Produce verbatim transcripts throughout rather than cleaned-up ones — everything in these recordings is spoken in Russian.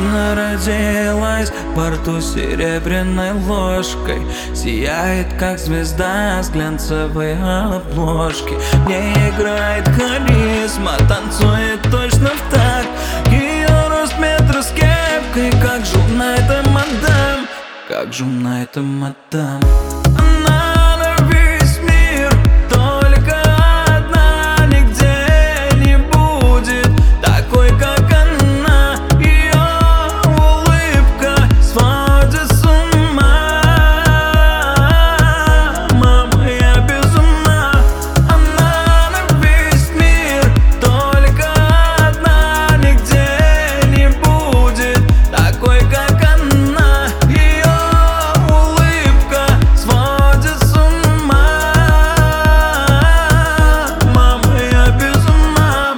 Словно родилась в порту серебряной ложкой, сияет как звезда с глянцевой обложки. Не играет харизма, танцует точно в такт. Ее рост метр с кепкой, как жена эта мадам, как жена эта мадам. Она на весь мир, только одна, нигде не будет такой, как она. Ее улыбка сводит с ума. Мама, я без ума. Она на весь мир, только одна, нигде не будет такой, как она. Ее улыбка сводит с ума. Мама, я без ума.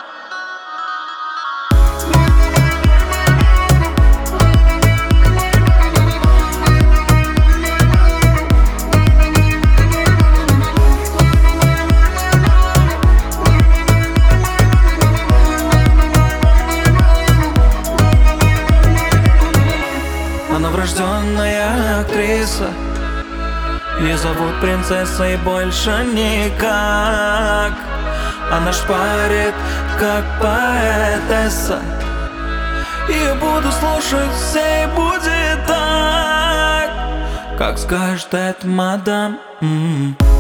Она врожденная актриса, ее зовут принцессой больше никак. Она шпарит, как поэтесса. Ее буду слушать, все будет так, как скажет эта мадам. М-м.